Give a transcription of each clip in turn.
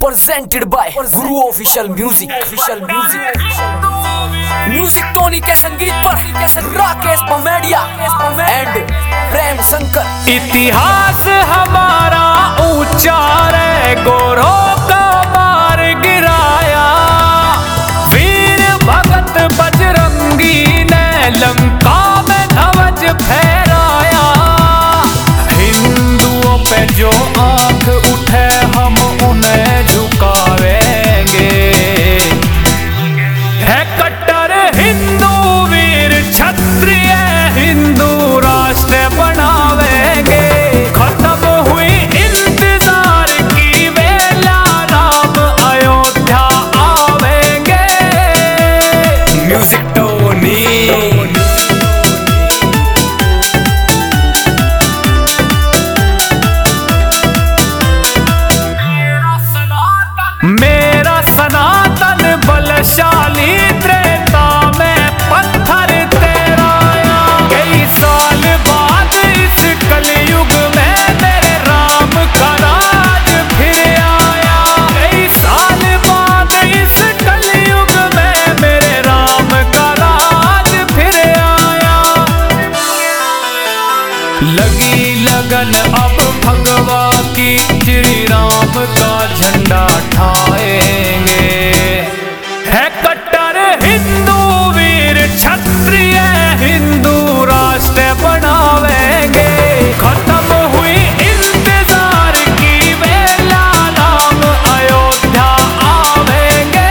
presented by Guru Official Music. Music Tony के संगीत पर राकेश पमेडिया एंड प्रेम शंकर। इतिहास हमारा ऊंचा रे, गोरों का मार गिराया, वीर भगत बजरंगी ने लंका में ध्वज फहराया। हिंदुओं पे जो आंख उठे हम उन्हें झुकावेंगे, है कट्टर हिंदू वीर क्षत्रिय हिंदू राष्ट्र बनावेंगे। खत्म हुई इंतजार की बेला, राम अयोध्या आवेंगे। म्यूजिक टोनी मेरा सनातन बलशाली, त्रेता में पत्थर तेराया। कई साल बाद इस कलयुग में मेरे राम का राज फिर आया। कई साल बाद इस कलयुग में मेरे राम का राज फिर आया। लगी लगन अब भगवा की, श्री राम का झंडा ठाएंगे। है कट्टर हिंदू वीर क्षत्रिय हिंदू राष्ट्र बनावेंगे। खत्म हुई इंतजार की बेला, राम अयोध्या आवेंगे।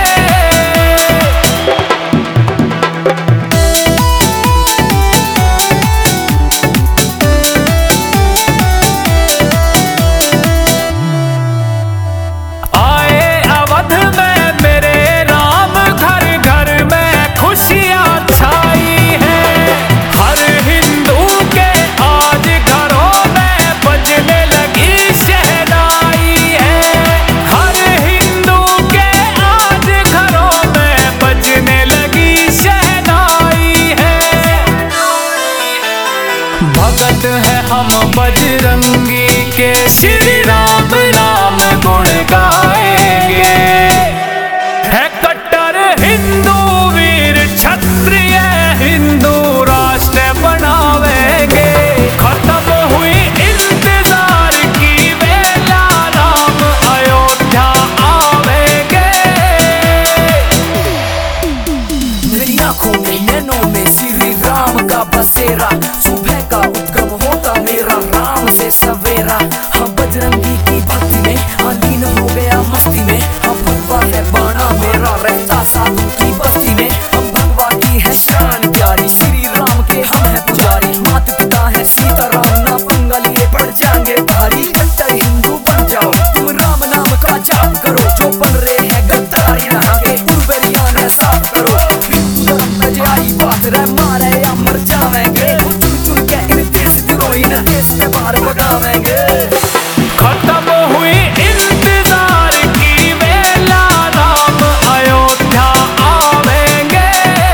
भगत है हम बजरंगी के, श्री राम नाम गुण गाएंगे। है कट्टर हिंदू वीर क्षत्रिय हिंदू राष्ट्र बनावेंगे। खत्म हुई इंतजार की बेला, राम अयोध्या आवेंगे। मेरी आंखों में नैनों में श्री राम का बसेरा, सुबह का उद्गम होता मेरा राम से सवेरा। हाँ बजरंगी की भक्ति में लीन हो गया मस्ती में। हाँ भगवा है बाणा मेरा, रहता साधु की बस्ती में। हम भगवा की है शान प्यारी, श्री राम के हम है पुजारी। माता पिता है सीता राम, ना पंगा लिए पड़ जाएंगे भारी। कट्टर हिंदू बन जाओ तुम, राम नाम का जाप करो। जो बन रहे हैं गद्दारी यहाँ के, उर्वरियां साफ करो। आई बात रे, मारे या मर जावेंगे। चुन के इन देश से बाहर भगावेंगे। खत्म हुई इंतजार की बेला, राम अयोध्या आवेंगे।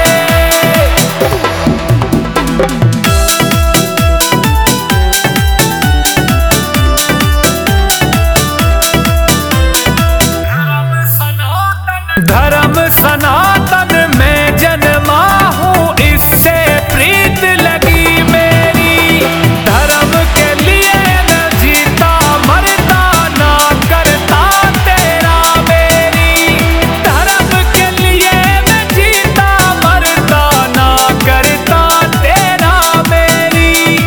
धर्म सनातन में जन्मा हूँ, इससे प्रीत लगी मेरी। धर्म के लिए मैं जीता मरता, ना करता तेरा मेरी। धर्म के लिए मैं जीता मरता, ना करता तेरा मेरी।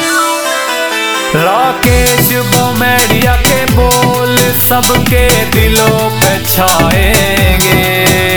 राकेश पमेडिया के बोल सबके दिलों पे छाएंगे।